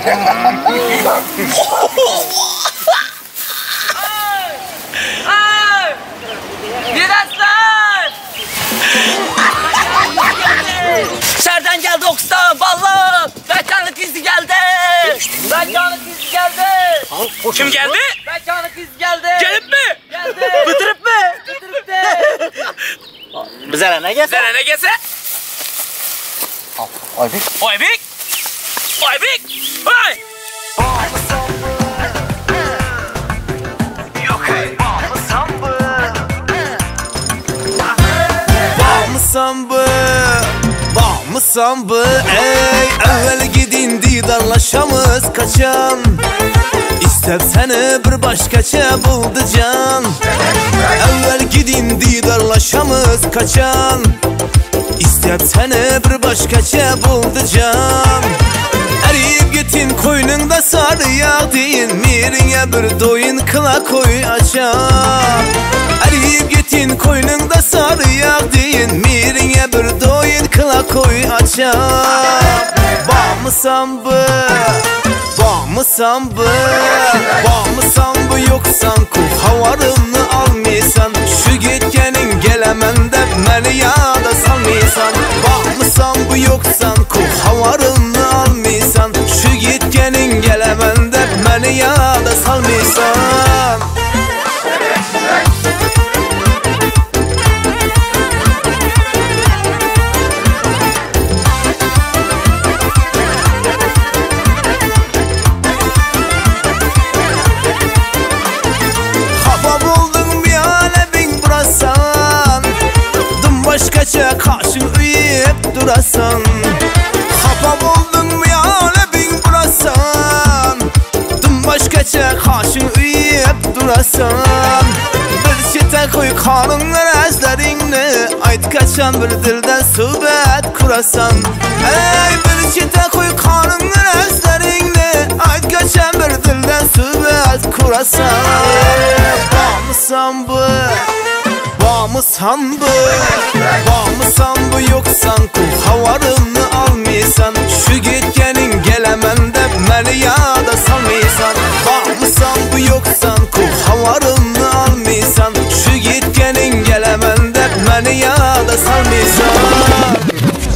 Yedesler! Şerden geldi Okstan, ballı! Mekanlık izi geldi! Mekanlık izi geldi! Kim geldi? Mekanlık izi geldi! Gelip mi? Geldi! Bıtırıp mı? Bıtırıp de! Bize ne gelse? Sana ne gelse? Aybik. Aybik! Aybik! Hay! Bağmısan ey evvel gidin didarlaşamız kaçan İstep seni bir başkaça buldu can Evvel gidin didarlaşamız kaçan İstep seni bir başkaça buldu can Eriyip gitin koynunda sarı yağdın Mirine bir doyun kıla koy açan Eriyip gitin koynunda sarı yağdın Mirine bir doyun kıla koy açan Bağmısan bu, bağmısan bu Bağmısan bu yoksan ku havarını almaysan Şu gitkenin gelemende məni yada salmaysan Bağmısan bu yoksan ku havarını almaysan Şu gitkenin gelemende məni yada salmaysan Başkaça karşın üyüp durasan Hapam oldun mu ya lebin burasan Dün başkaça karşın üyüp durasan Bir çete koy kanunlar ezlerinle Ayt kaçan bir dilden sohbet kurasan Ey bir çete koy kanunlar ezlerinle Ayt kaçan bir dilden sohbet kurasan Bağmısan bu Bağmısan bu, bağmısan bu yoksan ku havarını almaysan Şu gitkenin gelemende məni yada salmaysan Bağmısan bu yoksan ku havarını almaysan Şu gitkenin gelemende məni yada salmaysan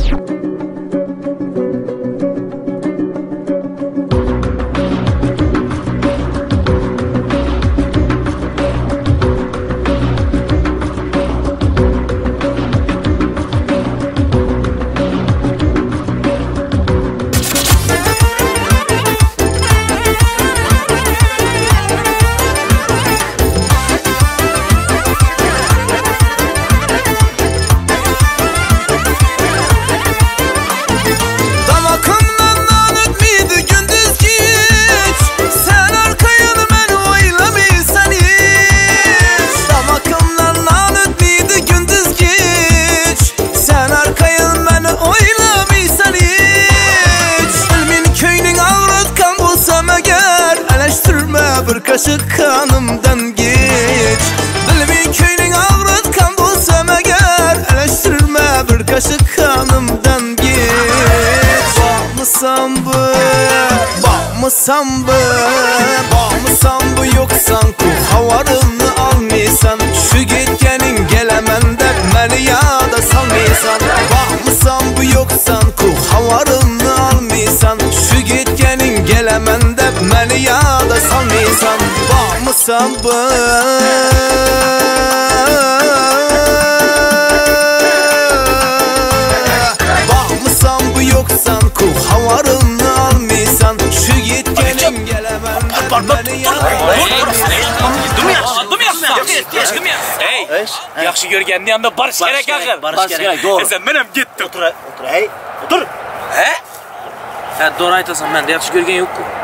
Bir kaşık kanımdan geç Dilimin köyünün ağrıtkan bulsam eğer Eleştirme bir kaşık kanımdan geç Bağmısan bu, bağmısan bu Bağmısan bu yoksan ku havarını almaysan Şu gitkenin gelemende məni yada salmaysan Bağmısan bu yoksan ku havarını almaysan Şu gitkenin gelemende məni yada salmaysan Bağmısan bu Bağmısan bu yoksan ku havarını almaysan Şu gitkenin gelemende məni yada salmaysan Hey, yaxşı görgənin yanında barış gerek axır. Barış gerek, doğru. Sen benim gittim. Otur, hey, otur. He? Doğru aytasan, ben de yaxşı görgen yok.